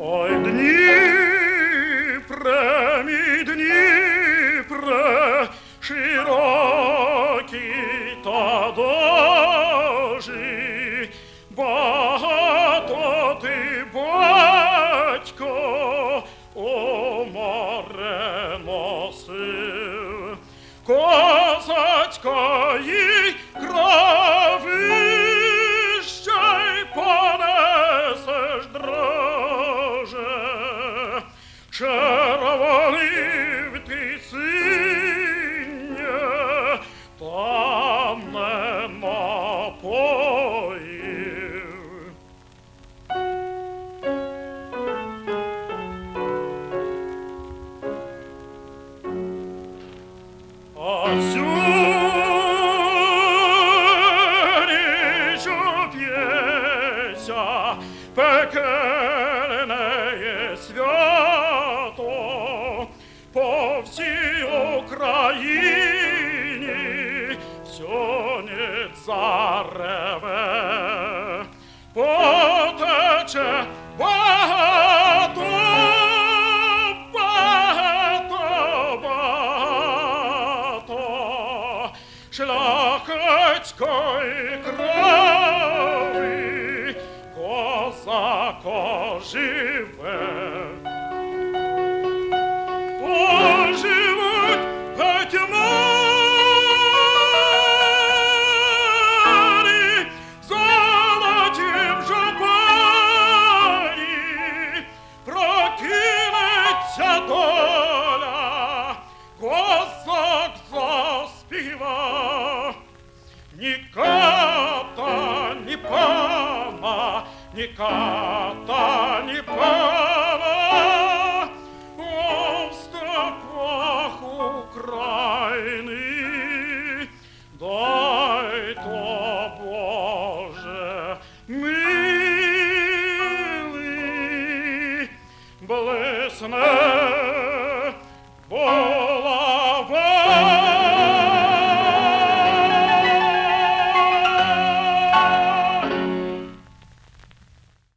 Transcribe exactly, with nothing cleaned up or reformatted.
Ой, Дніпре, мій Дніпре, широкий та дожий, багато ти, батько, у море носив козацької крови, ще й понесеш, дроже, червоний ти синє, там не напоїв. А всю ніч п'ється пекельне свято по всій Україні, всю ніч зареве, потече багато, багато, багато шляхетської крові, козак оживе. Оживуть гетьмани, золоті в жупані, прокинеться доля, козак заспіва. Ні ката, ні пана, ні ката, ні пана у степах України. Дай то, Боже, милий, блисне Боже.